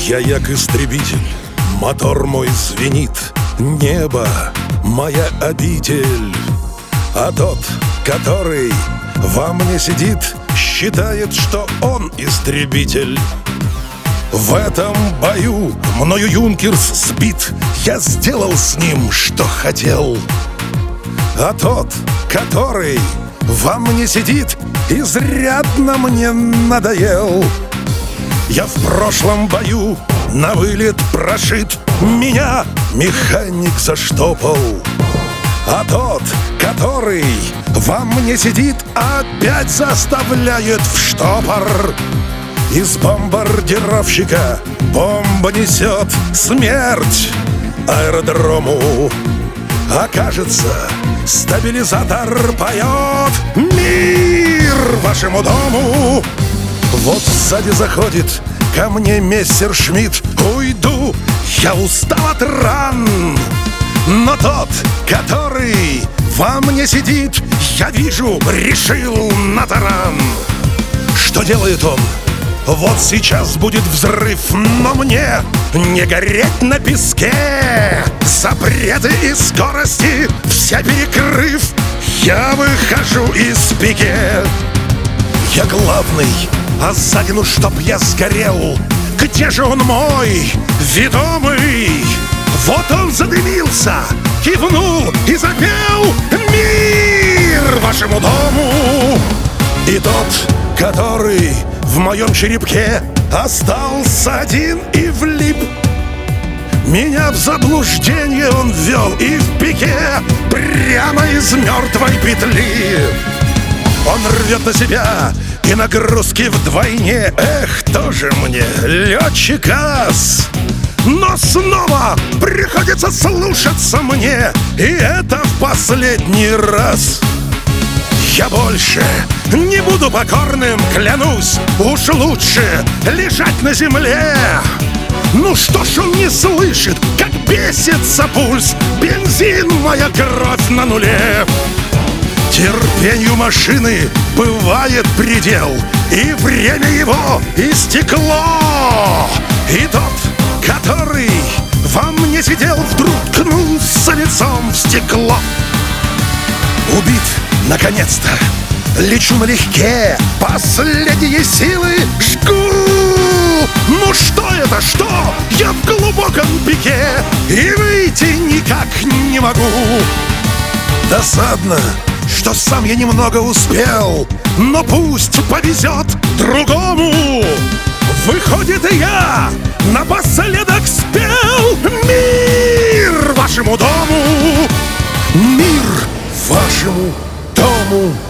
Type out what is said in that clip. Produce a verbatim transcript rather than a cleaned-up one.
Я як истребитель, мотор мой звенит. Небо — моя обитель. А тот, который во мне сидит, считает, что он истребитель. В этом бою мною юнкерс сбит. Я сделал с ним, что хотел. А тот, который во мне сидит, изрядно мне надоел. Я в прошлом бою на вылет прошит. Меня механик заштопал. А тот, который во мне сидит, опять заставляет в штопор. Из бомбардировщика бомба несет смерть аэродрому. А кажется, стабилизатор поет «Мир вашему дому». Вот сзади заходит ко мне мессершмитт. Уйду, я устал от ран. Но тот, который во мне сидит, я вижу, решил на таран. Что делает он? Вот сейчас будет взрыв, но мне не гореть на песке. Запреты и скорости все перекрыв, я выхожу из пике. Я главный, а сзади, ну чтоб я сгорел. Где же он мой ведомый? Вот он задымился, кивнул и запел «Мир вашему дому». И тот, который в моем черепке остался один и влип, меня в заблуждение он ввел и в пике прямо из мертвой петли. Он рвет на себя и нагрузки вдвойне. Эх, тоже мне летчик-ас. Но снова приходится слушаться мне, и это в последний раз. Я больше не буду покорным, клянусь. Уж лучше лежать на земле. Ну что ж он не слышит, как бесится пульс? Бензин, моя кровь на нуле. Терпению машины бывает предел, и время его истекло. И тот, который во мне сидел, вдруг ткнулся лицом в стекло. Убит, наконец-то, лечу налегке, последние силы жгу. Ну что это, что? Я в глубоком пике и выйти никак не могу. Досадно, что сам я немного успел, но пусть повезет другому. Выходит, я напоследок спел «Мир вашему дому». Мир вашему дому.